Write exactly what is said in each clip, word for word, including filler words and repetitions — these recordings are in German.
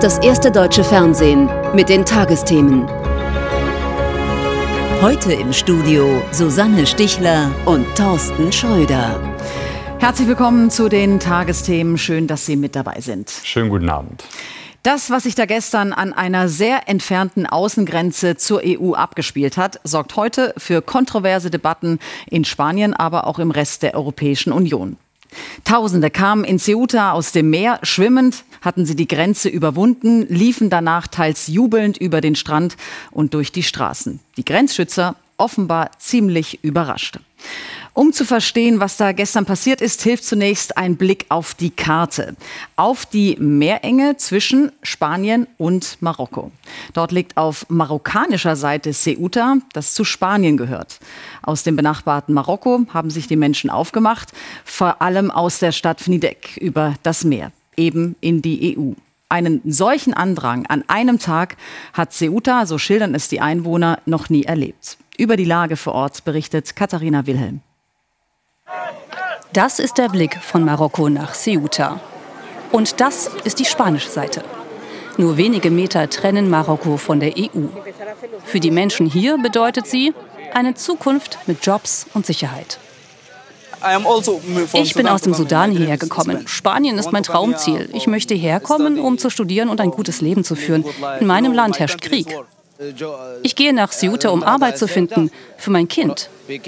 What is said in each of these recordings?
ist das erste deutsche Fernsehen mit den Tagesthemen. Heute im Studio Susanne Stichler und Thorsten Schröder. Herzlich willkommen zu den Tagesthemen. Schön, dass Sie mit dabei sind. Schönen guten Abend. Das, was sich da gestern an einer sehr entfernten Außengrenze zur E U abgespielt hat, sorgt heute für kontroverse Debatten in Spanien, aber auch im Rest der Europäischen Union. Tausende kamen in Ceuta aus dem Meer, schwimmend, hatten sie die Grenze überwunden, liefen danach teils jubelnd über den Strand und durch die Straßen. Die Grenzschützer offenbar ziemlich überrascht. Um zu verstehen, was da gestern passiert ist, hilft zunächst ein Blick auf die Karte. Auf die Meerenge zwischen Spanien und Marokko. Dort liegt auf marokkanischer Seite Ceuta, das zu Spanien gehört. Aus dem benachbarten Marokko haben sich die Menschen aufgemacht, vor allem aus der Stadt Fnidek über das Meer, eben in die E U. Einen solchen Andrang an einem Tag hat Ceuta, so schildern es die Einwohner, noch nie erlebt. Über die Lage vor Ort berichtet Katharina Wilhelm. Das ist der Blick von Marokko nach Ceuta. Und das ist die spanische Seite. Nur wenige Meter trennen Marokko von der E U. Für die Menschen hier bedeutet sie eine Zukunft mit Jobs und Sicherheit. Ich bin aus dem Sudan hierher gekommen. Spanien ist mein Traumziel. Ich möchte herkommen, um zu studieren und ein gutes Leben zu führen. In meinem Land herrscht Krieg. Ich gehe nach Ceuta, um Arbeit zu finden für mein Kind.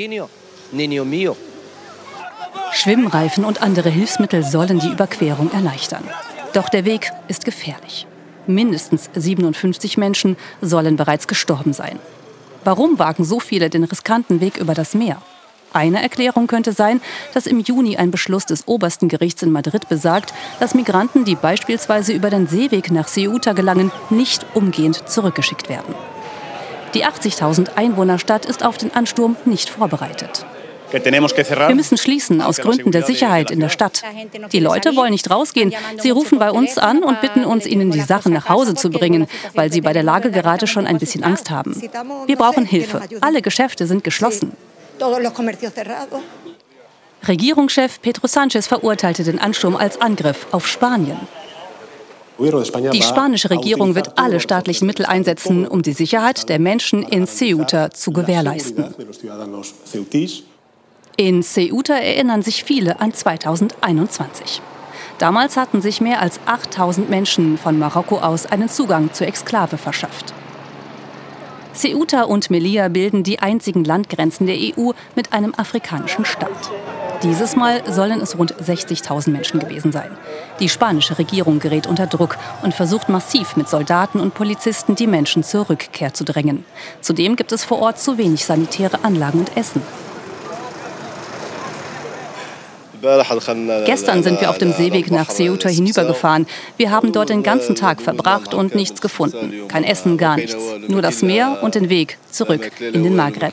Schwimmreifen und andere Hilfsmittel sollen die Überquerung erleichtern. Doch der Weg ist gefährlich. Mindestens siebenundfünfzig Menschen sollen bereits gestorben sein. Warum wagen so viele den riskanten Weg über das Meer? Eine Erklärung könnte sein, dass im Juni ein Beschluss des obersten Gerichts in Madrid besagt, dass Migranten, die beispielsweise über den Seeweg nach Ceuta gelangen, nicht umgehend zurückgeschickt werden. Die achtzigtausend Einwohnerstadt ist auf den Ansturm nicht vorbereitet. Wir müssen schließen, aus Gründen der Sicherheit in der Stadt. Die Leute wollen nicht rausgehen. Sie rufen bei uns an und bitten uns, ihnen die Sachen nach Hause zu bringen, weil sie bei der Lage gerade schon ein bisschen Angst haben. Wir brauchen Hilfe. Alle Geschäfte sind geschlossen. Regierungschef Pedro Sánchez verurteilte den Ansturm als Angriff auf Spanien. Die spanische Regierung wird alle staatlichen Mittel einsetzen, um die Sicherheit der Menschen in Ceuta zu gewährleisten. In Ceuta erinnern sich viele an zweitausendeinundzwanzig. Damals hatten sich mehr als achttausend Menschen von Marokko aus einen Zugang zur Exklave verschafft. Ceuta und Melilla bilden die einzigen Landgrenzen der E U mit einem afrikanischen Staat. Dieses Mal sollen es rund sechzigtausend Menschen gewesen sein. Die spanische Regierung gerät unter Druck und versucht massiv mit Soldaten und Polizisten die Menschen zur Rückkehr zu drängen. Zudem gibt es vor Ort zu wenig sanitäre Anlagen und Essen. Gestern sind wir auf dem Seeweg nach Ceuta hinübergefahren. Wir haben dort den ganzen Tag verbracht und nichts gefunden. Kein Essen, gar nichts. Nur das Meer und den Weg zurück in den Maghreb.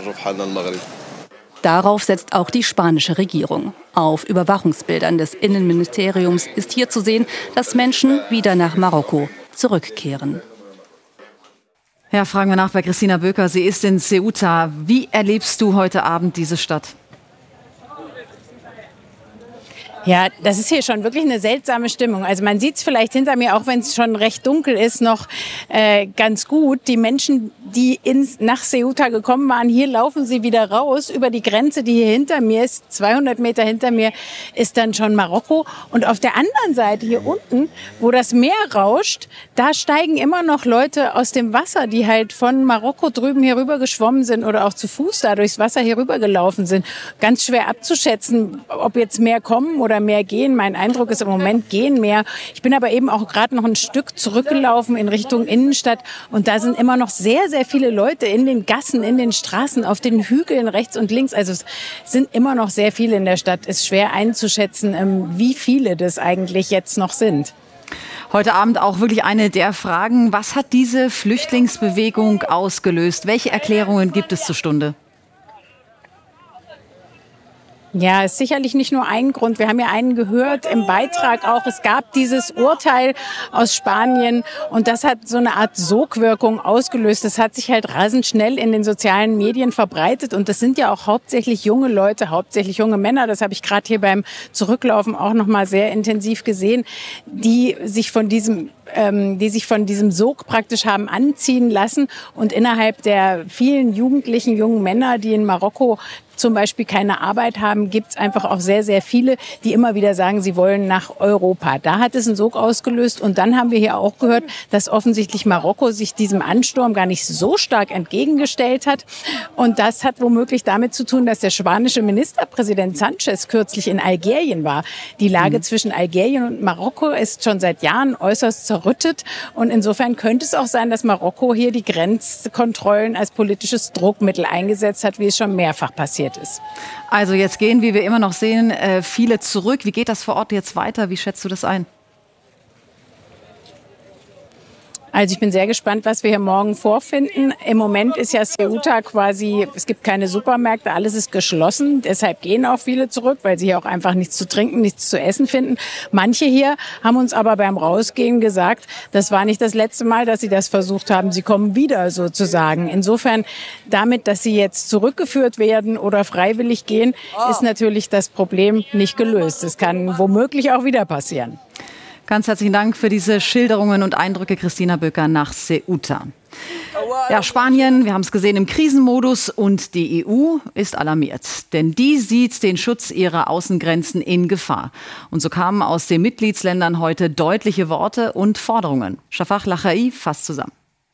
Darauf setzt auch die spanische Regierung. Auf Überwachungsbildern des Innenministeriums ist hier zu sehen, dass Menschen wieder nach Marokko zurückkehren. Ja, fragen wir nach bei Christina Böker. Sie ist in Ceuta. Wie erlebst du heute Abend diese Stadt? Ja, das ist hier schon wirklich eine seltsame Stimmung. Also man sieht es vielleicht hinter mir, auch wenn es schon recht dunkel ist, noch äh, ganz gut. Die Menschen, die ins, nach Ceuta gekommen waren, hier laufen sie wieder raus über die Grenze, die hier hinter mir ist. zweihundert Meter hinter mir ist dann schon Marokko. Und auf der anderen Seite, hier unten, wo das Meer rauscht, da steigen immer noch Leute aus dem Wasser, die halt von Marokko drüben hier rüber geschwommen sind oder auch zu Fuß da durchs Wasser hier rüber gelaufen sind. Ganz schwer abzuschätzen, ob jetzt mehr kommen oder mehr gehen. Mein Eindruck ist im Moment gehen mehr. Ich bin aber eben auch gerade noch ein Stück zurückgelaufen in Richtung Innenstadt und da sind immer noch sehr, sehr viele Leute in den Gassen, in den Straßen, auf den Hügeln rechts und links. Also es sind immer noch sehr viele in der Stadt. Es ist schwer einzuschätzen, wie viele das eigentlich jetzt noch sind. Heute Abend auch wirklich eine der Fragen. Was hat diese Flüchtlingsbewegung ausgelöst? Welche Erklärungen gibt es zur Stunde? Ja, ist sicherlich nicht nur ein Grund. Wir haben ja einen gehört im Beitrag auch. Es gab dieses Urteil aus Spanien und das hat so eine Art Sogwirkung ausgelöst. Das hat sich halt rasend schnell in den sozialen Medien verbreitet und das sind ja auch hauptsächlich junge Leute, hauptsächlich junge Männer. Das habe ich gerade hier beim Zurücklaufen auch noch mal sehr intensiv gesehen, die sich von diesem ähm, die sich von diesem Sog praktisch haben anziehen lassen. Und innerhalb der vielen jugendlichen jungen Männer, die in Marokko zum Beispiel keine Arbeit haben, gibt es einfach auch sehr, sehr viele, die immer wieder sagen, sie wollen nach Europa. Da hat es einen Sog ausgelöst. Und dann haben wir hier auch gehört, dass offensichtlich Marokko sich diesem Ansturm gar nicht so stark entgegengestellt hat. Und das hat womöglich damit zu tun, dass der spanische Ministerpräsident Sanchez kürzlich in Algerien war. Die Lage mhm. zwischen Algerien und Marokko ist schon seit Jahren äußerst zerrüttet. Und insofern könnte es auch sein, dass Marokko hier die Grenzkontrollen als politisches Druckmittel eingesetzt hat, wie es schon mehrfach passiert ist. Also jetzt gehen, wie wir immer noch sehen, viele zurück. Wie geht das vor Ort jetzt weiter? Wie schätzt du das ein? Also ich bin sehr gespannt, was wir hier morgen vorfinden. Im Moment ist ja Ceuta quasi, es gibt keine Supermärkte, alles ist geschlossen. Deshalb gehen auch viele zurück, weil sie hier auch einfach nichts zu trinken, nichts zu essen finden. Manche hier haben uns aber beim Rausgehen gesagt, das war nicht das letzte Mal, dass sie das versucht haben. Sie kommen wieder sozusagen. Insofern, damit, dass sie jetzt zurückgeführt werden oder freiwillig gehen, ist natürlich das Problem nicht gelöst. Es kann womöglich auch wieder passieren. Ganz herzlichen Dank für diese Schilderungen und Eindrücke, Christina Böker nach Ceuta. Ja, Spanien, wir haben es gesehen, im Krisenmodus und die E U ist alarmiert. Denn die sieht den Schutz ihrer Außengrenzen in Gefahr. Und so kamen aus den Mitgliedsländern heute deutliche Worte und Forderungen. Shafak Lachaei fasst zusammen.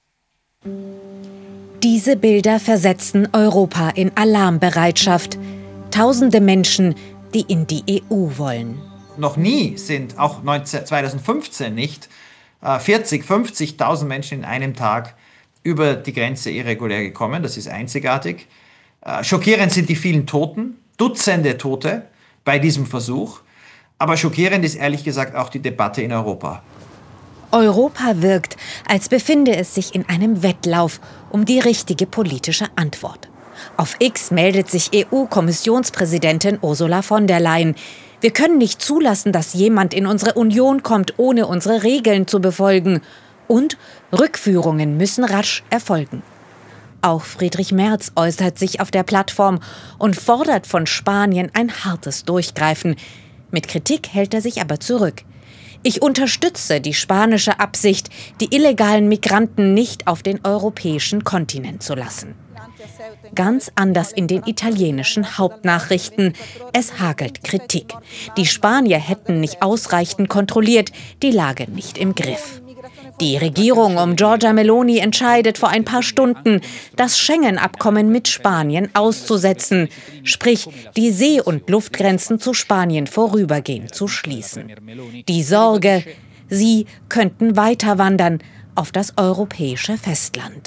Diese Bilder versetzen Europa in Alarmbereitschaft. Tausende Menschen, die in die E U wollen. Noch nie sind, auch zweitausendfünfzehn nicht, vierzig, fünfzigtausend Menschen in einem Tag über die Grenze irregulär gekommen. Das ist einzigartig. Schockierend sind die vielen Toten, Dutzende Tote bei diesem Versuch. Aber schockierend ist ehrlich gesagt auch die Debatte in Europa. Europa wirkt, als befinde es sich in einem Wettlauf um die richtige politische Antwort. Auf X meldet sich E U-Kommissionspräsidentin Ursula von der Leyen. Wir können nicht zulassen, dass jemand in unsere Union kommt, ohne unsere Regeln zu befolgen. Und Rückführungen müssen rasch erfolgen. Auch Friedrich Merz äußert sich auf der Plattform und fordert von Spanien ein hartes Durchgreifen. Mit Kritik hält er sich aber zurück. Ich unterstütze die spanische Absicht, die illegalen Migranten nicht auf den europäischen Kontinent zu lassen. Ganz anders in den italienischen Hauptnachrichten. Es hagelt Kritik. Die Spanier hätten nicht ausreichend kontrolliert, die Lage nicht im Griff. Die Regierung um Giorgia Meloni entscheidet vor ein paar Stunden, das Schengen-Abkommen mit Spanien auszusetzen, sprich die See- und Luftgrenzen zu Spanien vorübergehend zu schließen. Die Sorge, sie könnten weiter wandern auf das europäische Festland.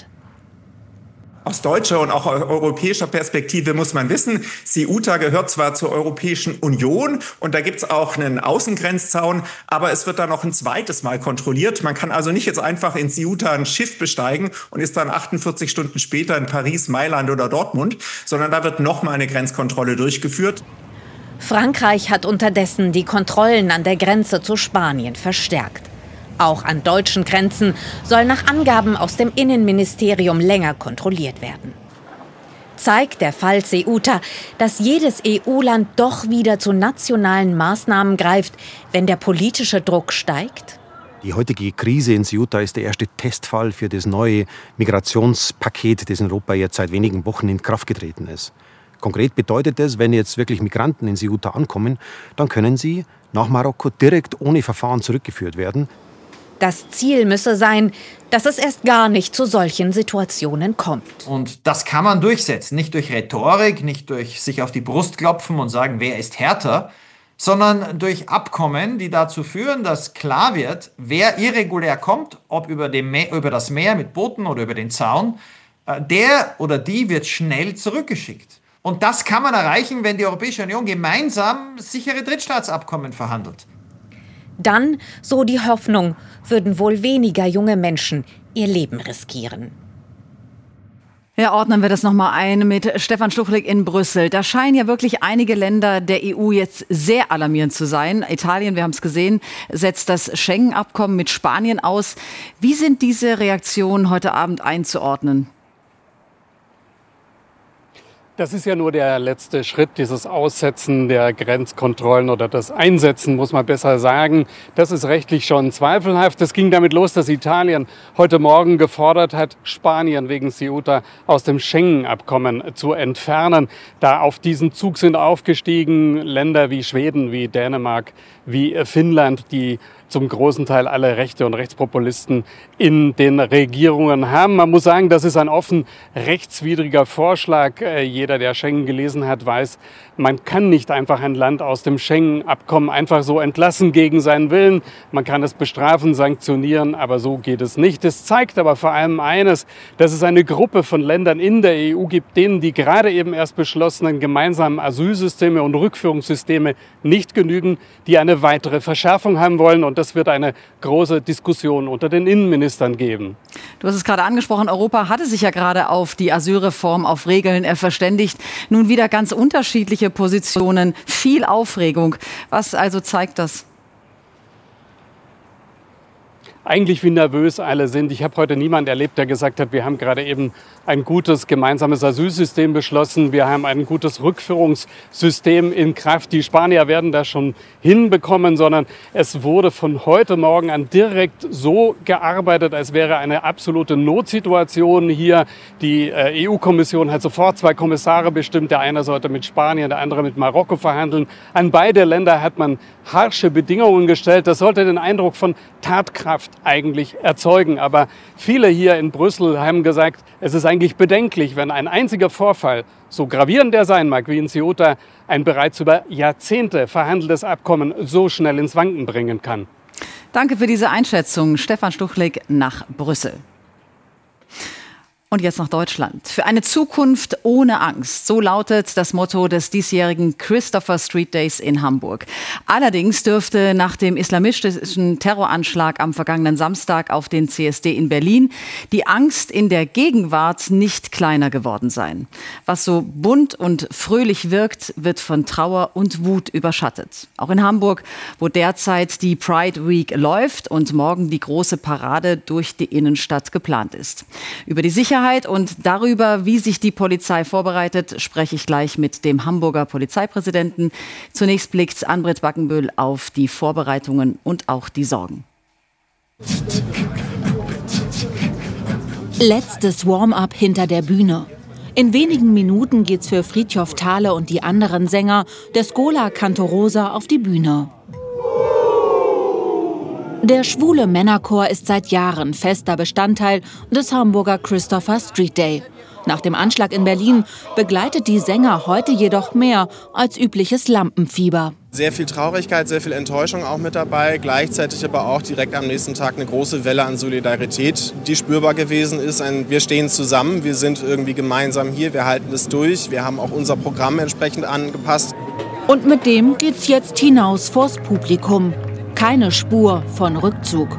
Aus deutscher und auch europäischer Perspektive muss man wissen, Ceuta gehört zwar zur Europäischen Union und da gibt es auch einen Außengrenzzaun, aber es wird dann noch ein zweites Mal kontrolliert. Man kann also nicht jetzt einfach in Ceuta ein Schiff besteigen und ist dann achtundvierzig Stunden später in Paris, Mailand oder Dortmund, sondern da wird noch mal eine Grenzkontrolle durchgeführt. Frankreich hat unterdessen die Kontrollen an der Grenze zu Spanien verstärkt. Auch an deutschen Grenzen soll nach Angaben aus dem Innenministerium länger kontrolliert werden. Zeigt der Fall Ceuta, dass jedes E U-Land doch wieder zu nationalen Maßnahmen greift, wenn der politische Druck steigt? Die heutige Krise in Ceuta ist der erste Testfall für das neue Migrationspaket, das in Europa jetzt seit wenigen Wochen in Kraft getreten ist. Konkret bedeutet das, wenn jetzt wirklich Migranten in Ceuta ankommen, dann können sie nach Marokko direkt ohne Verfahren zurückgeführt werden. Das Ziel müsse sein, dass es erst gar nicht zu solchen Situationen kommt. Und das kann man durchsetzen, nicht durch Rhetorik, nicht durch sich auf die Brust klopfen und sagen, wer ist härter, sondern durch Abkommen, die dazu führen, dass klar wird, wer irregulär kommt, ob über, dem Meer, über das Meer mit Booten oder über den Zaun, der oder die wird schnell zurückgeschickt. Und das kann man erreichen, wenn die Europäische Union gemeinsam sichere Drittstaatsabkommen verhandelt. Dann, so die Hoffnung, würden wohl weniger junge Menschen ihr Leben riskieren. Ja, ordnen wir das nochmal ein mit Stefan Stuchlik in Brüssel. Da scheinen ja wirklich einige Länder der E U jetzt sehr alarmierend zu sein. Italien, wir haben es gesehen, setzt das Schengen-Abkommen mit Spanien aus. Wie sind diese Reaktionen heute Abend einzuordnen? Das ist ja nur der letzte Schritt, dieses Aussetzen der Grenzkontrollen oder das Einsetzen, muss man besser sagen. Das ist rechtlich schon zweifelhaft. Es ging damit los, dass Italien heute Morgen gefordert hat, Spanien wegen Ceuta aus dem Schengen-Abkommen zu entfernen. Da auf diesen Zug sind aufgestiegen Länder wie Schweden, wie Dänemark, wie Finnland, die zum großen Teil alle Rechte und Rechtspopulisten in den Regierungen haben. Man muss sagen, das ist ein offen rechtswidriger Vorschlag. Jeder, der Schengen gelesen hat, weiß, man kann nicht einfach ein Land aus dem Schengen-Abkommen einfach so entlassen gegen seinen Willen. Man kann es bestrafen, sanktionieren, aber so geht es nicht. Es zeigt aber vor allem eines, dass es eine Gruppe von Ländern in der E U gibt, denen die gerade eben erst beschlossenen gemeinsamen Asylsysteme und Rückführungssysteme nicht genügen, die eine weitere Verschärfung haben wollen. Und das wird eine große Diskussion unter den Innenministern geben. Du hast es gerade angesprochen, Europa hatte sich ja gerade auf die Asylreform, auf Regeln äh, verständigt. Nun wieder ganz unterschiedliche Positionen, viel Aufregung. Was also zeigt das? Eigentlich wie nervös alle sind. Ich habe heute niemanden erlebt, der gesagt hat, wir haben gerade eben ein gutes gemeinsames Asylsystem beschlossen. Wir haben ein gutes Rückführungssystem in Kraft. Die Spanier werden das schon hinbekommen, sondern es wurde von heute Morgen an direkt so gearbeitet, als wäre eine absolute Notsituation hier. Die äh, E U-Kommission hat sofort zwei Kommissare bestimmt. Der eine sollte mit Spanien, der andere mit Marokko verhandeln. An beide Länder hat man harsche Bedingungen gestellt. Das sollte den Eindruck von Tatkraft eigentlich erzeugen. Aber viele hier in Brüssel haben gesagt, es ist eigentlich bedenklich, wenn ein einziger Vorfall, so gravierend er sein mag wie in Ceuta, ein bereits über Jahrzehnte verhandeltes Abkommen so schnell ins Wanken bringen kann. Danke für diese Einschätzung. Stefan Stuchlik nach Brüssel. Und jetzt nach Deutschland. Für eine Zukunft ohne Angst. So lautet das Motto des diesjährigen Christopher Street Days in Hamburg. Allerdings dürfte nach dem islamistischen Terroranschlag am vergangenen Samstag auf den C S D in Berlin die Angst in der Gegenwart nicht kleiner geworden sein. Was so bunt und fröhlich wirkt, wird von Trauer und Wut überschattet. Auch in Hamburg, wo derzeit die Pride Week läuft und morgen die große Parade durch die Innenstadt geplant ist. Über die Sicherheit und darüber, wie sich die Polizei vorbereitet, spreche ich gleich mit dem Hamburger Polizeipräsidenten. Zunächst blickt Ann-Britt Backenbühl auf die Vorbereitungen und auch die Sorgen. Letztes Warm-up hinter der Bühne. In wenigen Minuten geht's für Frithjof Thaler und die anderen Sänger der Schola Cantorosa auf die Bühne. Der schwule Männerchor ist seit Jahren fester Bestandteil des Hamburger Christopher Street Day. Nach dem Anschlag in Berlin begleitet die Sänger heute jedoch mehr als übliches Lampenfieber. Sehr viel Traurigkeit, sehr viel Enttäuschung auch mit dabei. Gleichzeitig aber auch direkt am nächsten Tag eine große Welle an Solidarität, die spürbar gewesen ist. Ein, wir stehen zusammen, wir sind irgendwie gemeinsam hier, wir halten es durch. Wir haben auch unser Programm entsprechend angepasst. Und mit dem geht's jetzt hinaus vors Publikum. Keine Spur von Rückzug.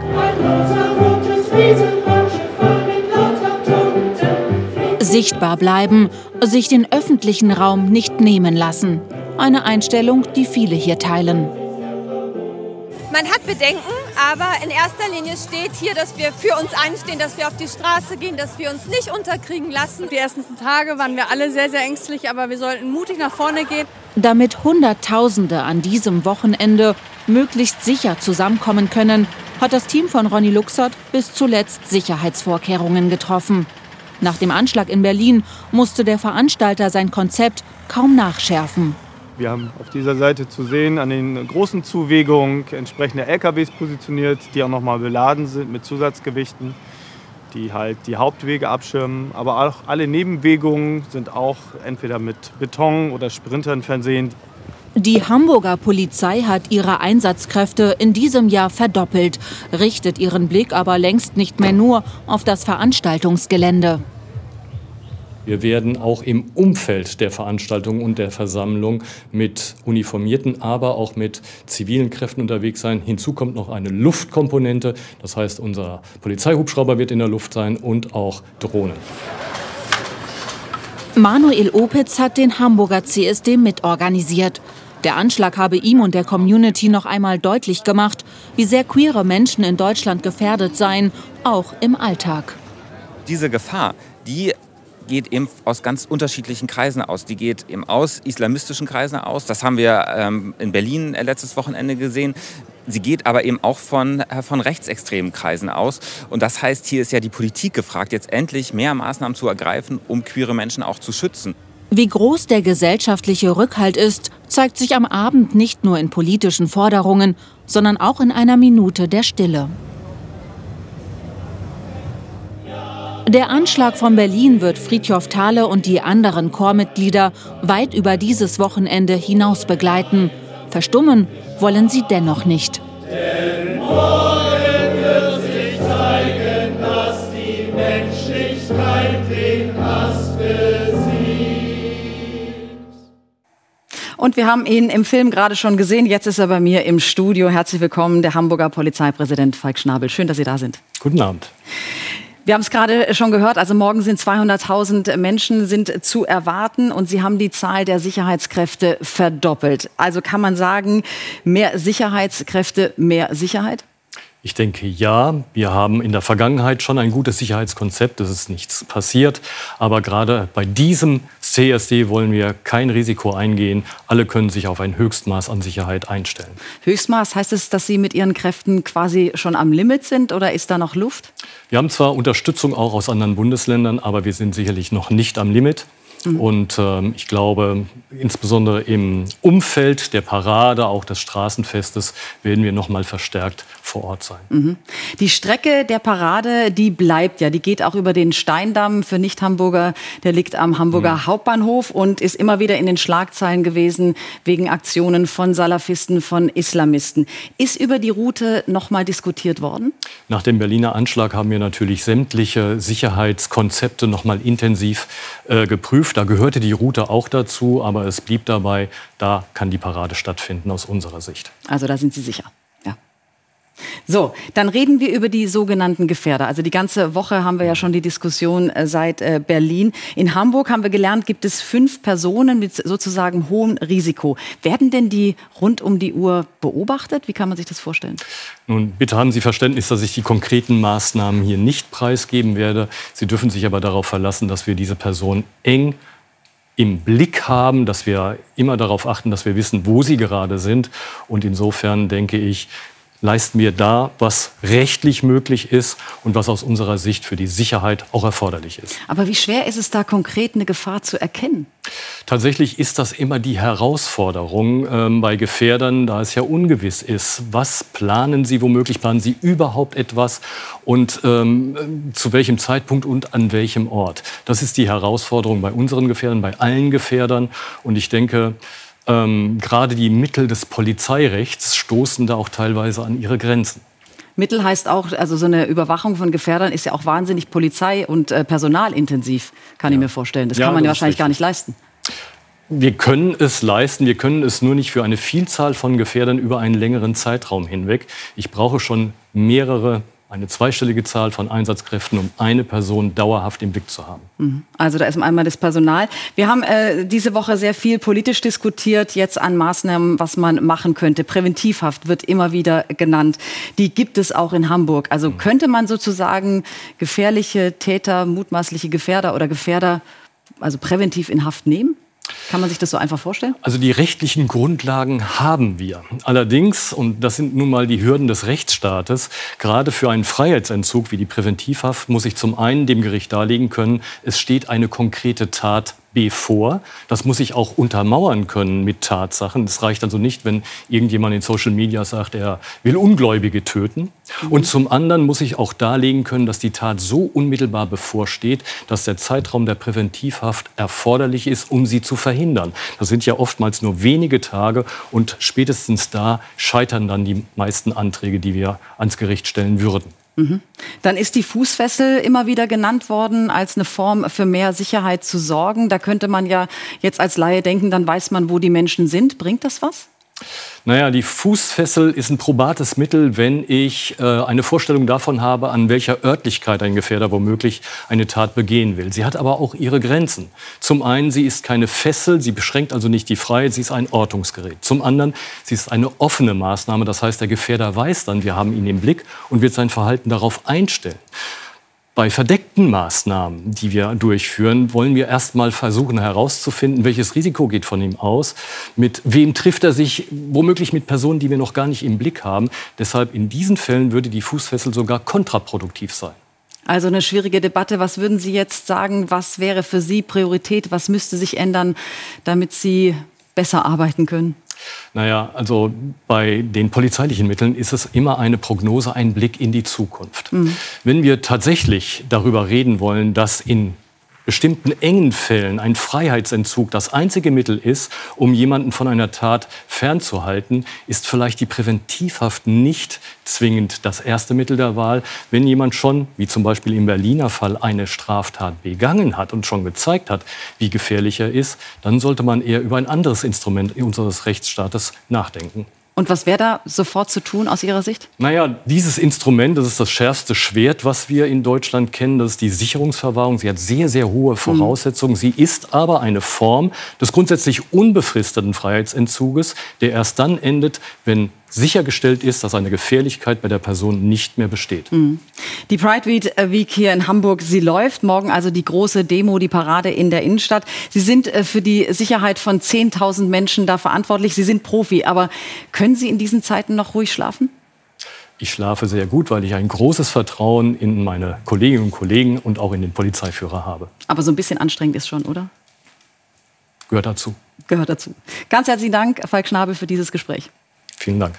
Sichtbar bleiben, sich den öffentlichen Raum nicht nehmen lassen. Eine Einstellung, die viele hier teilen. Man hat Bedenken, aber in erster Linie steht hier, dass wir für uns einstehen, dass wir auf die Straße gehen, dass wir uns nicht unterkriegen lassen. Die ersten Tage waren wir alle sehr, sehr ängstlich, aber wir sollten mutig nach vorne gehen. Damit Hunderttausende an diesem Wochenende möglichst sicher zusammenkommen können, hat das Team von Ronny Luxert bis zuletzt Sicherheitsvorkehrungen getroffen. Nach dem Anschlag in Berlin musste der Veranstalter sein Konzept kaum nachschärfen. Wir haben auf dieser Seite zu sehen, an den großen Zuwegungen entsprechende L K Ws positioniert, die auch noch mal beladen sind mit Zusatzgewichten, die halt die Hauptwege abschirmen. Aber auch alle Nebenwegungen sind auch entweder mit Beton oder Sprintern versehen. Die Hamburger Polizei hat ihre Einsatzkräfte in diesem Jahr verdoppelt, richtet ihren Blick aber längst nicht mehr nur auf das Veranstaltungsgelände. Wir werden auch im Umfeld der Veranstaltung und der Versammlung mit uniformierten, aber auch mit zivilen Kräften unterwegs sein. Hinzu kommt noch eine Luftkomponente, das heißt, unser Polizeihubschrauber wird in der Luft sein und auch Drohnen. Manuel Opitz hat den Hamburger C S D mitorganisiert. Der Anschlag habe ihm und der Community noch einmal deutlich gemacht, wie sehr queere Menschen in Deutschland gefährdet seien, auch im Alltag. Diese Gefahr, die geht eben aus ganz unterschiedlichen Kreisen aus. Die geht eben aus islamistischen Kreisen aus. Das haben wir ähm, in Berlin letztes Wochenende gesehen. Sie geht aber eben auch von, von rechtsextremen Kreisen aus. Und das heißt, hier ist ja die Politik gefragt, jetzt endlich mehr Maßnahmen zu ergreifen, um queere Menschen auch zu schützen. Wie groß der gesellschaftliche Rückhalt ist, zeigt sich am Abend nicht nur in politischen Forderungen, sondern auch in einer Minute der Stille. Der Anschlag von Berlin wird Frithjof Thale und die anderen Chormitglieder weit über dieses Wochenende hinaus begleiten. Verstummen wollen sie dennoch nicht. Denn morgen wird sich zeigen, dass die Menschlichkeit den Hass besiegt. Und wir haben ihn im Film gerade schon gesehen. Jetzt ist er bei mir im Studio. Herzlich willkommen, der Hamburger Polizeipräsident Falk Schnabel. Schön, dass Sie da sind. Guten Abend. Wir haben es gerade schon gehört, also morgen sind zweihunderttausend Menschen sind zu erwarten und Sie haben die Zahl der Sicherheitskräfte verdoppelt. Also kann man sagen, mehr Sicherheitskräfte, mehr Sicherheit? Ich denke, ja. Wir haben in der Vergangenheit schon ein gutes Sicherheitskonzept. Es ist nichts passiert. Aber gerade bei diesem C S D wollen wir kein Risiko eingehen. Alle können sich auf ein Höchstmaß an Sicherheit einstellen. Höchstmaß, heißt es, dass Sie mit Ihren Kräften quasi schon am Limit sind oder ist da noch Luft? Wir haben zwar Unterstützung auch aus anderen Bundesländern, aber wir sind sicherlich noch nicht am Limit. Mhm. Und ähm, ich glaube, insbesondere im Umfeld der Parade, auch des Straßenfestes, werden wir noch mal verstärkt vor Ort sein. Mhm. Die Strecke der Parade, die bleibt ja. Die geht auch über den Steindamm für Nicht-Hamburger. Der liegt am Hamburger mhm. Hauptbahnhof und ist immer wieder in den Schlagzeilen gewesen wegen Aktionen von Salafisten, von Islamisten. Ist über die Route noch mal diskutiert worden? Nach dem Berliner Anschlag haben wir natürlich sämtliche Sicherheitskonzepte noch mal intensiv äh, geprüft. Da gehörte die Route auch dazu, aber es blieb dabei, da kann die Parade stattfinden aus unserer Sicht. Also da sind Sie sicher? Ja. So, dann reden wir über die sogenannten Gefährder. Also die ganze Woche haben wir ja schon die Diskussion äh, seit äh, Berlin. In Hamburg haben wir gelernt, gibt es fünf Personen mit sozusagen hohem Risiko. Werden denn die rund um die Uhr beobachtet? Wie kann man sich das vorstellen? Nun, bitte haben Sie Verständnis, dass ich die konkreten Maßnahmen hier nicht preisgeben werde. Sie dürfen sich aber darauf verlassen, dass wir diese Person eng im Blick haben, dass wir immer darauf achten, dass wir wissen, wo sie gerade sind. Und insofern denke ich, leisten wir da, was rechtlich möglich ist und was aus unserer Sicht für die Sicherheit auch erforderlich ist. Aber wie schwer ist es da konkret, eine Gefahr zu erkennen? Tatsächlich ist das immer die Herausforderung ähm, bei Gefährdern, da es ja ungewiss ist. Was planen sie womöglich? Planen sie überhaupt etwas? Und ähm, zu welchem Zeitpunkt und an welchem Ort? Das ist die Herausforderung bei unseren Gefährdern, bei allen Gefährdern. Und ich denke, Ähm, gerade die Mittel des Polizeirechts stoßen da auch teilweise an ihre Grenzen. Mittel heißt auch, also so eine Überwachung von Gefährdern ist ja auch wahnsinnig polizei- und äh, personalintensiv, kann ja. ich mir vorstellen. Das ja, kann man ja wahrscheinlich gar nicht leisten. Wir können es leisten, wir können es nur nicht für eine Vielzahl von Gefährdern über einen längeren Zeitraum hinweg. Ich brauche schon mehrere, eine zweistellige Zahl von Einsatzkräften, um eine Person dauerhaft im Blick zu haben. Also da ist einmal das Personal. Wir haben äh, diese Woche sehr viel politisch diskutiert, jetzt an Maßnahmen, was man machen könnte. Präventivhaft wird immer wieder genannt. Die gibt es auch in Hamburg. Also mhm. könnte man sozusagen gefährliche Täter, mutmaßliche Gefährder oder Gefährder also präventiv in Haft nehmen? Kann man sich das so einfach vorstellen? Also die rechtlichen Grundlagen haben wir. Allerdings, und das sind nun mal die Hürden des Rechtsstaates, gerade für einen Freiheitsentzug wie die Präventivhaft muss ich zum einen dem Gericht darlegen können, es steht eine konkrete Tat bevor. Das muss ich auch untermauern können mit Tatsachen. Es reicht also nicht, wenn irgendjemand in Social Media sagt, er will Ungläubige töten. Mhm. Und zum anderen muss ich auch darlegen können, dass die Tat so unmittelbar bevorsteht, dass der Zeitraum der Präventivhaft erforderlich ist, um sie zu verhindern. Das sind ja oftmals nur wenige Tage und spätestens da scheitern dann die meisten Anträge, die wir ans Gericht stellen würden. Mhm. Dann ist die Fußfessel immer wieder genannt worden, als eine Form für mehr Sicherheit zu sorgen. Da könnte man ja jetzt als Laie denken, dann weiß man, wo die Menschen sind. Bringt das was? Naja, die Fußfessel ist ein probates Mittel, wenn ich äh, eine Vorstellung davon habe, an welcher Örtlichkeit ein Gefährder womöglich eine Tat begehen will. Sie hat aber auch ihre Grenzen. Zum einen, sie ist keine Fessel, sie beschränkt also nicht die Freiheit, sie ist ein Ortungsgerät. Zum anderen, sie ist eine offene Maßnahme, das heißt, der Gefährder weiß dann, wir haben ihn im Blick und wird sein Verhalten darauf einstellen. Bei verdeckten Maßnahmen, die wir durchführen, wollen wir erst mal versuchen herauszufinden, welches Risiko geht von ihm aus, mit wem trifft er sich, womöglich mit Personen, die wir noch gar nicht im Blick haben. Deshalb in diesen Fällen würde die Fußfessel sogar kontraproduktiv sein. Also eine schwierige Debatte. Was würden Sie jetzt sagen, was wäre für Sie Priorität, was müsste sich ändern, damit Sie besser arbeiten können? Naja, also bei den polizeilichen Mitteln ist es immer eine Prognose, ein Blick in die Zukunft. Mhm. Wenn wir tatsächlich darüber reden wollen, dass in bestimmten engen Fällen ein Freiheitsentzug das einzige Mittel ist, um jemanden von einer Tat fernzuhalten, ist vielleicht die Präventivhaft nicht zwingend das erste Mittel der Wahl. Wenn jemand schon, wie zum Beispiel im Berliner Fall, eine Straftat begangen hat und schon gezeigt hat, wie gefährlich er ist, dann sollte man eher über ein anderes Instrument unseres Rechtsstaates nachdenken. Und was wäre da sofort zu tun aus Ihrer Sicht? Naja, dieses Instrument, das ist das schärfste Schwert, was wir in Deutschland kennen. Das ist die Sicherungsverwahrung. Sie hat sehr, sehr hohe Voraussetzungen. Mhm. Sie ist aber eine Form des grundsätzlich unbefristeten Freiheitsentzuges, der erst dann endet, wenn sichergestellt ist, dass eine Gefährlichkeit bei der Person nicht mehr besteht. Mhm. Die Pride Week hier in Hamburg, sie läuft. Morgen also die große Demo, die Parade in der Innenstadt. Sie sind für die Sicherheit von zehntausend Menschen da verantwortlich. Sie sind Profi, aber können Sie in diesen Zeiten noch ruhig schlafen? Ich schlafe sehr gut, weil ich ein großes Vertrauen in meine Kolleginnen und Kollegen und auch in den Polizeiführer habe. Aber so ein bisschen anstrengend ist schon, oder? Gehört dazu. Gehört dazu. Ganz herzlichen Dank, Falk Schnabel, für dieses Gespräch. Vielen Dank.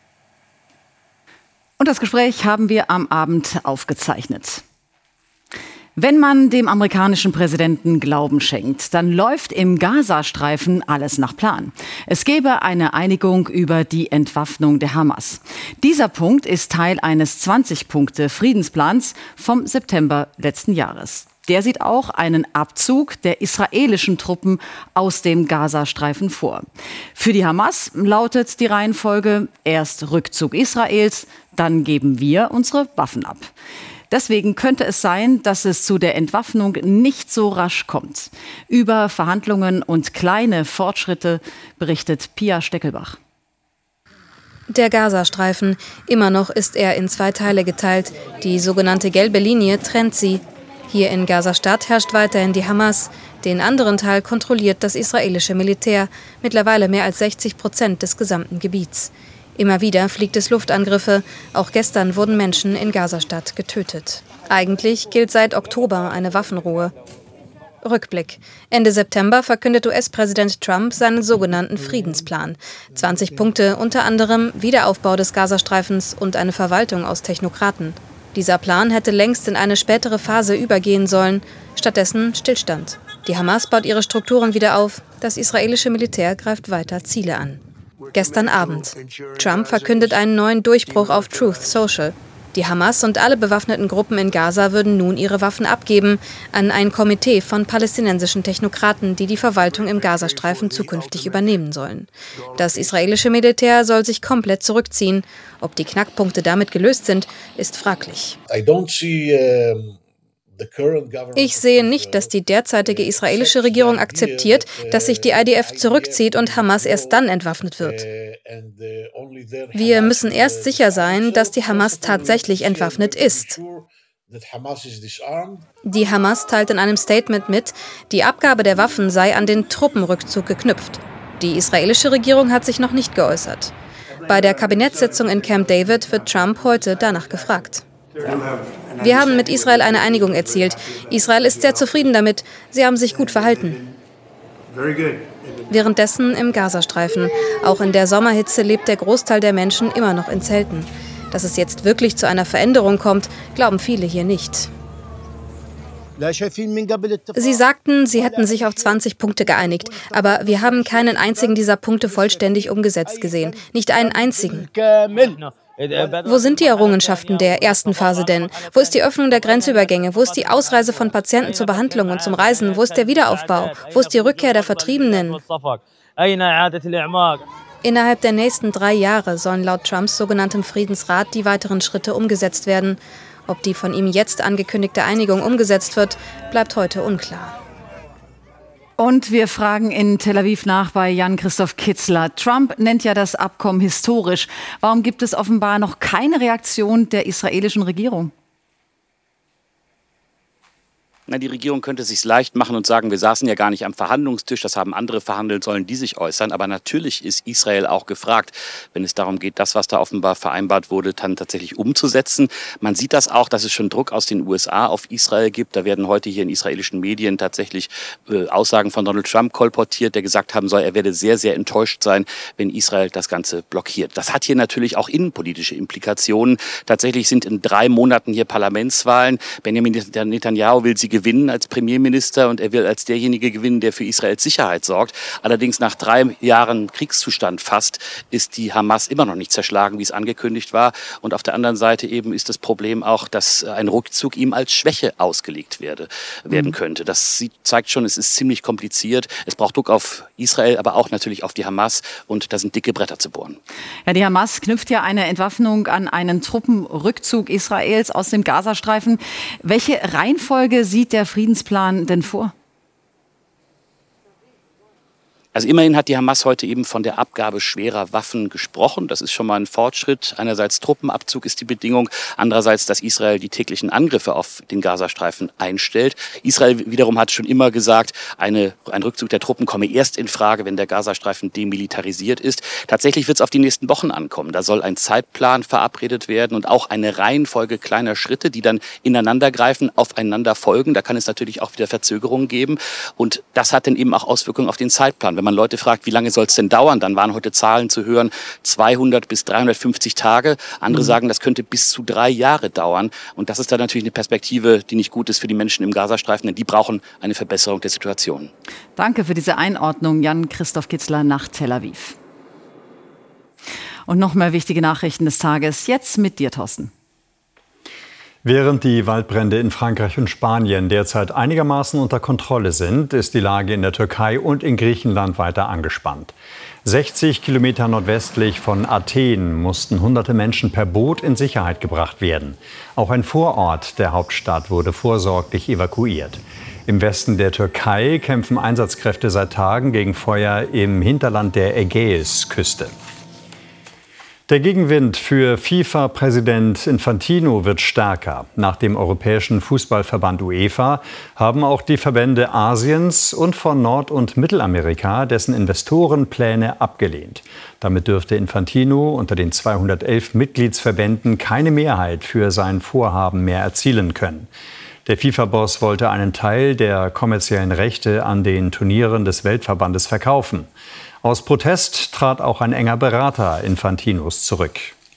Und das Gespräch haben wir am Abend aufgezeichnet. Wenn man dem amerikanischen Präsidenten Glauben schenkt, dann läuft im Gazastreifen alles nach Plan. Es gäbe eine Einigung über die Entwaffnung der Hamas. Dieser Punkt ist Teil eines zwanzig-Punkte-Friedensplans vom September letzten Jahres. Der sieht auch einen Abzug der israelischen Truppen aus dem Gazastreifen vor. Für die Hamas lautet die Reihenfolge: erst Rückzug Israels, dann geben wir unsere Waffen ab. Deswegen könnte es sein, dass es zu der Entwaffnung nicht so rasch kommt. Über Verhandlungen und kleine Fortschritte berichtet Pia Steckelbach. Der Gazastreifen, immer noch ist er in zwei Teile geteilt. Die sogenannte gelbe Linie trennt sie. Hier in Gaza-Stadt herrscht weiterhin die Hamas. Den anderen Teil kontrolliert das israelische Militär, mittlerweile mehr als sechzig Prozent des gesamten Gebiets. Immer wieder fliegt es Luftangriffe. Auch gestern wurden Menschen in Gaza-Stadt getötet. Eigentlich gilt seit Oktober eine Waffenruhe. Rückblick. Ende September verkündet U S-Präsident Trump seinen sogenannten Friedensplan. zwanzig Punkte, unter anderem Wiederaufbau des Gazastreifens und eine Verwaltung aus Technokraten. Dieser Plan hätte längst in eine spätere Phase übergehen sollen. Stattdessen Stillstand. Die Hamas baut ihre Strukturen wieder auf. Das israelische Militär greift weiter Ziele an. Gestern Abend. Trump verkündet einen neuen Durchbruch auf Truth Social. Die Hamas und alle bewaffneten Gruppen in Gaza würden nun ihre Waffen abgeben an ein Komitee von palästinensischen Technokraten, die die Verwaltung im Gazastreifen zukünftig übernehmen sollen. Das israelische Militär soll sich komplett zurückziehen. Ob die Knackpunkte damit gelöst sind, ist fraglich. Ich sehe nicht, dass die derzeitige israelische Regierung akzeptiert, dass sich die I D F zurückzieht und Hamas erst dann entwaffnet wird. Wir müssen erst sicher sein, dass die Hamas tatsächlich entwaffnet ist. Die Hamas teilt in einem Statement mit, die Abgabe der Waffen sei an den Truppenrückzug geknüpft. Die israelische Regierung hat sich noch nicht geäußert. Bei der Kabinettssitzung in Camp David wird Trump heute danach gefragt. Wir haben mit Israel eine Einigung erzielt. Israel ist sehr zufrieden damit. Sie haben sich gut verhalten. Währenddessen im Gazastreifen. Auch in der Sommerhitze lebt der Großteil der Menschen immer noch in Zelten. Dass es jetzt wirklich zu einer Veränderung kommt, glauben viele hier nicht. Sie sagten, sie hätten sich auf zwanzig Punkte geeinigt. Aber wir haben keinen einzigen dieser Punkte vollständig umgesetzt gesehen. Nicht einen einzigen. Wo sind die Errungenschaften der ersten Phase denn? Wo ist die Öffnung der Grenzübergänge? Wo ist die Ausreise von Patienten zur Behandlung und zum Reisen? Wo ist der Wiederaufbau? Wo ist die Rückkehr der Vertriebenen? Innerhalb der nächsten drei Jahre sollen laut Trumps sogenanntem Friedensrat die weiteren Schritte umgesetzt werden. Ob die von ihm jetzt angekündigte Einigung umgesetzt wird, bleibt heute unklar. Und wir fragen in Tel Aviv nach bei Jan-Christoph Kitzler. Trump nennt ja das Abkommen historisch. Warum gibt es offenbar noch keine Reaktion der israelischen Regierung? Na, die Regierung könnte es sich leicht machen und sagen, wir saßen ja gar nicht am Verhandlungstisch, das haben andere verhandelt, sollen die sich äußern. Aber natürlich ist Israel auch gefragt, wenn es darum geht, das, was da offenbar vereinbart wurde, dann tatsächlich umzusetzen. Man sieht das auch, dass es schon Druck aus den U S A auf Israel gibt. Da werden heute hier in israelischen Medien tatsächlich äh, Aussagen von Donald Trump kolportiert, der gesagt haben soll, er werde sehr, sehr enttäuscht sein, wenn Israel das Ganze blockiert. Das hat hier natürlich auch innenpolitische Implikationen. Tatsächlich sind in drei Monaten hier Parlamentswahlen. Benjamin Netanyahu will sie gewinnen als Premierminister und er will als derjenige gewinnen, der für Israels Sicherheit sorgt. Allerdings nach drei Jahren Kriegszustand fast ist die Hamas immer noch nicht zerschlagen, wie es angekündigt war. Und auf der anderen Seite eben ist das Problem auch, dass ein Rückzug ihm als Schwäche ausgelegt werde, werden könnte. Das sieht, zeigt schon, es ist ziemlich kompliziert. Es braucht Druck auf Israel, aber auch natürlich auf die Hamas und da sind dicke Bretter zu bohren. Ja, die Hamas knüpft ja eine Entwaffnung an einen Truppenrückzug Israels aus dem Gazastreifen. Welche Reihenfolge sieht der Friedensplan denn vor? Also immerhin hat die Hamas heute eben von der Abgabe schwerer Waffen gesprochen. Das ist schon mal ein Fortschritt. Einerseits Truppenabzug ist die Bedingung, andererseits, dass Israel die täglichen Angriffe auf den Gazastreifen einstellt. Israel wiederum hat schon immer gesagt, eine, ein Rückzug der Truppen komme erst in Frage, wenn der Gazastreifen demilitarisiert ist. Tatsächlich wird es auf die nächsten Wochen ankommen. Da soll ein Zeitplan verabredet werden und auch eine Reihenfolge kleiner Schritte, die dann ineinandergreifen, aufeinander folgen. Da kann es natürlich auch wieder Verzögerungen geben. Und das hat dann eben auch Auswirkungen auf den Zeitplan. Wenn man Leute fragt, wie lange soll es denn dauern, dann waren heute Zahlen zu hören, zweihundert bis dreihundertfünfzig Tage. Andere mhm. sagen, das könnte bis zu drei Jahre dauern. Und das ist dann natürlich eine Perspektive, die nicht gut ist für die Menschen im Gazastreifen, denn die brauchen eine Verbesserung der Situation. Danke für diese Einordnung, Jan-Christoph Kitzler nach Tel Aviv. Und noch mehr wichtige Nachrichten des Tages, jetzt mit dir, Thorsten. Während die Waldbrände in Frankreich und Spanien derzeit einigermaßen unter Kontrolle sind, ist die Lage in der Türkei und in Griechenland weiter angespannt. sechzig Kilometer nordwestlich von Athen mussten hunderte Menschen per Boot in Sicherheit gebracht werden. Auch ein Vorort der Hauptstadt wurde vorsorglich evakuiert. Im Westen der Türkei kämpfen Einsatzkräfte seit Tagen gegen Feuer im Hinterland der Ägäisküste. Der Gegenwind für FIFA-Präsident Infantino wird stärker. Nach dem Europäischen Fußballverband UEFA haben auch die Verbände Asiens und von Nord- und Mittelamerika dessen Investorenpläne abgelehnt. Damit dürfte Infantino unter den zweihundertelf Mitgliedsverbänden keine Mehrheit für sein Vorhaben mehr erzielen können. Der FIFA-Boss wollte einen Teil der kommerziellen Rechte an den Turnieren des Weltverbandes verkaufen. Aus Protest trat auch ein enger Berater Infantinos zurück.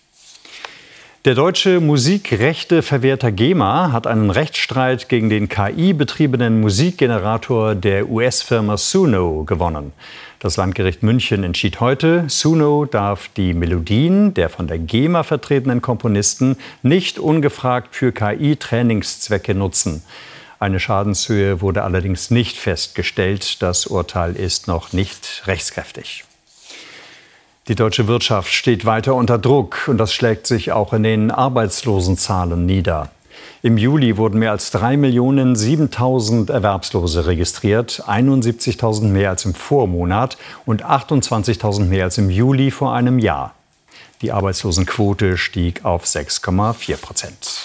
Der deutsche Musikrechteverwerter GEMA hat einen Rechtsstreit gegen den K I-betriebenen Musikgenerator der U S-Firma Suno gewonnen. Das Landgericht München entschied heute, Suno darf die Melodien der von der GEMA vertretenen Komponisten nicht ungefragt für K I-Trainingszwecke nutzen. Eine Schadenshöhe wurde allerdings nicht festgestellt. Das Urteil ist noch nicht rechtskräftig. Die deutsche Wirtschaft steht weiter unter Druck und das schlägt sich auch in den Arbeitslosenzahlen nieder. Im Juli wurden mehr als drei Millionen siebentausend Erwerbslose registriert, einundsiebzigtausend mehr als im Vormonat und achtundzwanzigtausend mehr als im Juli vor einem Jahr. Die Arbeitslosenquote stieg auf sechs Komma vier Prozent.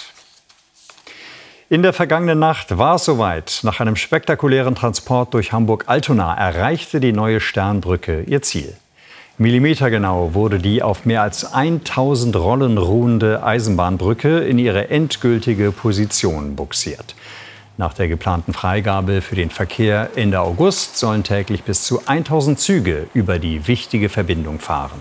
In der vergangenen Nacht war es soweit. Nach einem spektakulären Transport durch Hamburg-Altona erreichte die neue Sternbrücke ihr Ziel. Millimetergenau wurde die auf mehr als tausend Rollen ruhende Eisenbahnbrücke in ihre endgültige Position bugsiert. Nach der geplanten Freigabe für den Verkehr Ende August sollen täglich bis zu tausend Züge über die wichtige Verbindung fahren.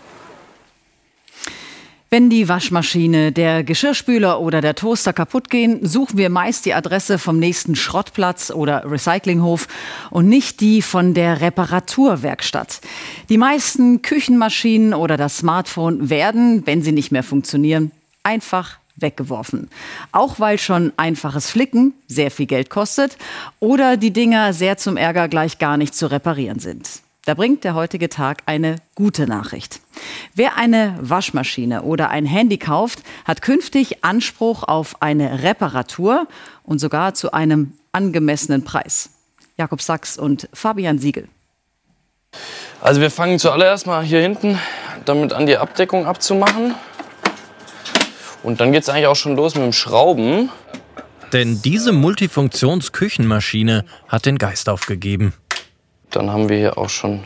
Wenn die Waschmaschine, der Geschirrspüler oder der Toaster kaputt gehen, suchen wir meist die Adresse vom nächsten Schrottplatz oder Recyclinghof und nicht die von der Reparaturwerkstatt. Die meisten Küchenmaschinen oder das Smartphone werden, wenn sie nicht mehr funktionieren, einfach weggeworfen. Auch weil schon einfaches Flicken sehr viel Geld kostet oder die Dinger sehr zum Ärger gleich gar nicht zu reparieren sind. Da bringt der heutige Tag eine gute Nachricht. Wer eine Waschmaschine oder ein Handy kauft, hat künftig Anspruch auf eine Reparatur und sogar zu einem angemessenen Preis. Jakob Sachs und Fabian Siegel. Also wir fangen zuallererst mal hier hinten damit an, die Abdeckung abzumachen. Und dann geht es eigentlich auch schon los mit dem Schrauben. Denn diese Multifunktions-Küchenmaschine hat den Geist aufgegeben. Dann haben wir hier auch schon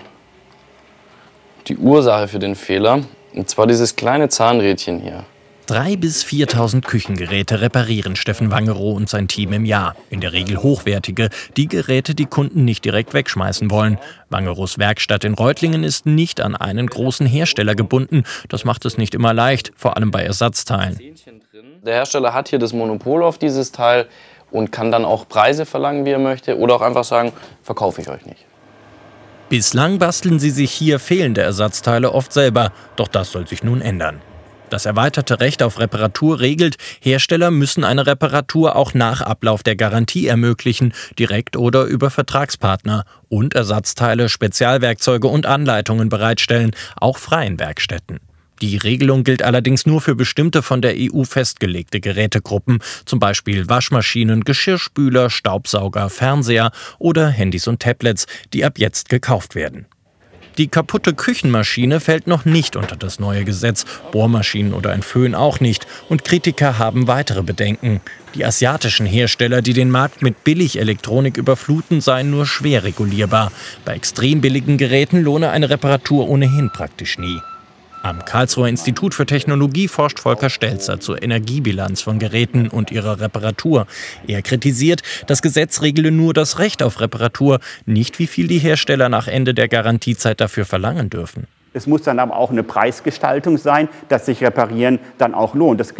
die Ursache für den Fehler. Und zwar dieses kleine Zahnrädchen hier. dreitausend bis viertausend Küchengeräte reparieren Steffen Wangerow und sein Team im Jahr. In der Regel hochwertige, die Geräte, die Kunden nicht direkt wegschmeißen wollen. Wangerows Werkstatt in Reutlingen ist nicht an einen großen Hersteller gebunden. Das macht es nicht immer leicht, vor allem bei Ersatzteilen. Der Hersteller hat hier das Monopol auf dieses Teil und kann dann auch Preise verlangen, wie er möchte. Oder auch einfach sagen, verkaufe ich euch nicht. Bislang basteln sie sich hier fehlende Ersatzteile oft selber. Doch das soll sich nun ändern. Das erweiterte Recht auf Reparatur regelt, Hersteller müssen eine Reparatur auch nach Ablauf der Garantie ermöglichen, direkt oder über Vertragspartner, und Ersatzteile, Spezialwerkzeuge und Anleitungen bereitstellen, auch freien Werkstätten. Die Regelung gilt allerdings nur für bestimmte von der E U festgelegte Gerätegruppen, zum Beispiel Waschmaschinen, Geschirrspüler, Staubsauger, Fernseher oder Handys und Tablets, die ab jetzt gekauft werden. Die kaputte Küchenmaschine fällt noch nicht unter das neue Gesetz, Bohrmaschinen oder ein Föhn auch nicht. Und Kritiker haben weitere Bedenken. Die asiatischen Hersteller, die den Markt mit Billig-Elektronik überfluten, seien nur schwer regulierbar. Bei extrem billigen Geräten lohne eine Reparatur ohnehin praktisch nie. Am Karlsruher Institut für Technologie forscht Volker Stelzer zur Energiebilanz von Geräten und ihrer Reparatur. Er kritisiert, das Gesetz regle nur das Recht auf Reparatur, nicht wie viel die Hersteller nach Ende der Garantiezeit dafür verlangen dürfen. Es muss dann aber auch eine Preisgestaltung sein, dass sich Reparieren dann auch lohnt. Das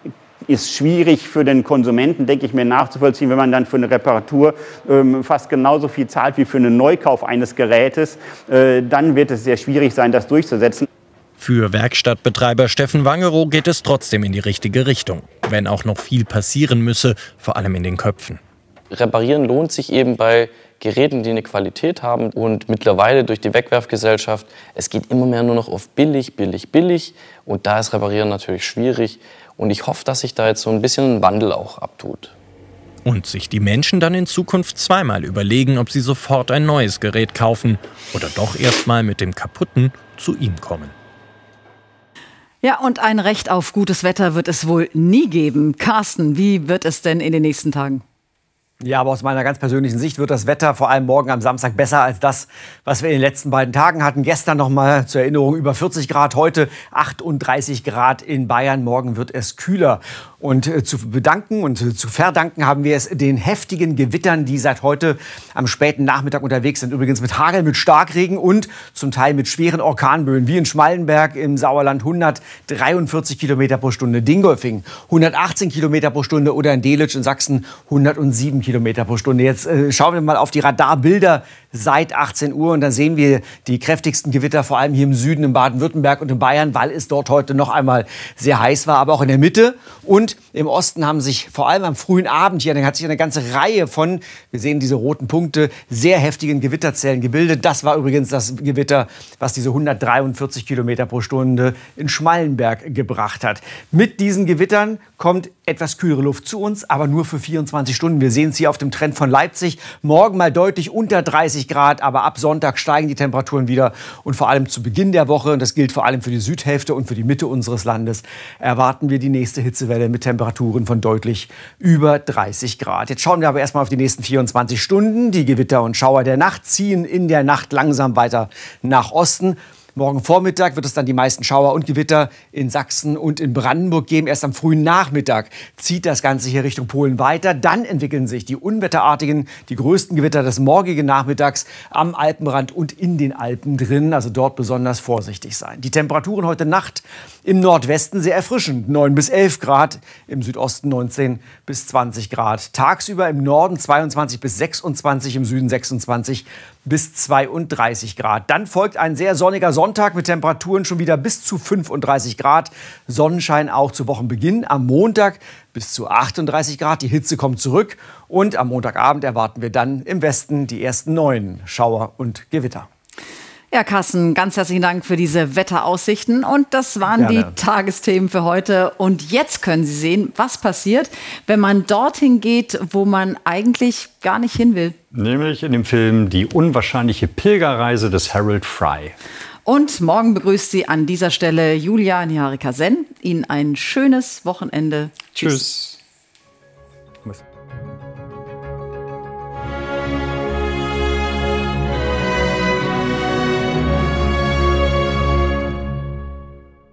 ist schwierig für den Konsumenten, denke ich mir, nachzuvollziehen, wenn man dann für eine Reparatur ähm, fast genauso viel zahlt wie für einen Neukauf eines Gerätes. Äh, dann wird es sehr schwierig sein, das durchzusetzen. Für Werkstattbetreiber Steffen Wangerow geht es trotzdem in die richtige Richtung, wenn auch noch viel passieren müsse, vor allem in den Köpfen. Reparieren lohnt sich eben bei Geräten, die eine Qualität haben, und mittlerweile durch die Wegwerfgesellschaft, es geht immer mehr nur noch auf billig, billig, billig, und da ist Reparieren natürlich schwierig, und ich hoffe, dass sich da jetzt so ein bisschen ein Wandel auch abtut. Und sich die Menschen dann in Zukunft zweimal überlegen, ob sie sofort ein neues Gerät kaufen oder doch erst mal mit dem kaputten zu ihm kommen. Ja, und ein Recht auf gutes Wetter wird es wohl nie geben. Carsten, wie wird es denn in den nächsten Tagen? Ja, aber aus meiner ganz persönlichen Sicht wird das Wetter vor allem morgen am Samstag besser als das, was wir in den letzten beiden Tagen hatten. Gestern noch mal zur Erinnerung über vierzig Grad, heute achtunddreißig Grad in Bayern. Morgen wird es kühler. Und äh, zu bedanken und äh, zu verdanken haben wir es den heftigen Gewittern, die seit heute am späten Nachmittag unterwegs sind. Übrigens mit Hagel, mit Starkregen und zum Teil mit schweren Orkanböen. Wie in Schmallenberg im Sauerland hundertdreiundvierzig Kilometer pro Stunde. Dingolfing hundertachtzehn Kilometer pro Stunde oder in Delitzsch in Sachsen hundertsieben Kilometer pro Stunde. Jetzt äh, schauen wir mal auf die Radarbilder seit achtzehn Uhr und dann sehen wir die kräftigsten Gewitter vor allem hier im Süden, in Baden-Württemberg und in Bayern, weil es dort heute noch einmal sehr heiß war, aber auch in der Mitte und im Osten haben sich vor allem am frühen Abend hier, dann hat sich eine ganze Reihe von, wir sehen diese roten Punkte, sehr heftigen Gewitterzellen gebildet. Das war übrigens das Gewitter, was diese hundertdreiundvierzig Kilometer pro Stunde in Schmallenberg gebracht hat. Mit diesen Gewittern kommt etwas kühlere Luft zu uns, aber nur für vierundzwanzig Stunden. Wir sehen es hier auf dem Trend von Leipzig. Morgen mal deutlich unter dreißig Grad, aber ab Sonntag steigen die Temperaturen wieder. Und vor allem zu Beginn der Woche, und das gilt vor allem für die Südhälfte und für die Mitte unseres Landes, erwarten wir die nächste Hitzewelle mit Temperaturen von deutlich über dreißig Grad. Jetzt schauen wir aber erstmal auf die nächsten vierundzwanzig Stunden. Die Gewitter und Schauer der Nacht ziehen in der Nacht langsam weiter nach Osten. Morgen Vormittag wird es dann die meisten Schauer und Gewitter in Sachsen und in Brandenburg geben. Erst am frühen Nachmittag zieht das Ganze hier Richtung Polen weiter. Dann entwickeln sich die unwetterartigen, die größten Gewitter des morgigen Nachmittags am Alpenrand und in den Alpen drin. Also dort besonders vorsichtig sein. Die Temperaturen heute Nacht im Nordwesten sehr erfrischend. neun bis elf Grad, im Südosten neunzehn bis zwanzig Grad. Tagsüber im Norden zweiundzwanzig bis sechsundzwanzig, im Süden sechsundzwanzig bis zweiunddreißig Grad. Dann folgt ein sehr sonniger Sonntag mit Temperaturen schon wieder bis zu fünfunddreißig Grad. Sonnenschein auch zu Wochenbeginn. Am Montag bis zu achtunddreißig Grad. Die Hitze kommt zurück. Und am Montagabend erwarten wir dann im Westen die ersten neuen Schauer und Gewitter. Ja, Carsten, ganz herzlichen Dank für diese Wetteraussichten. Und das waren Gerne. die Tagesthemen für heute. Und jetzt können Sie sehen, was passiert, wenn man dorthin geht, wo man eigentlich gar nicht hin will. Nämlich in dem Film Die unwahrscheinliche Pilgerreise des Harold Fry. Und morgen begrüßt Sie an dieser Stelle Julia Niharika Sen. Ihnen ein schönes Wochenende. Tschüss.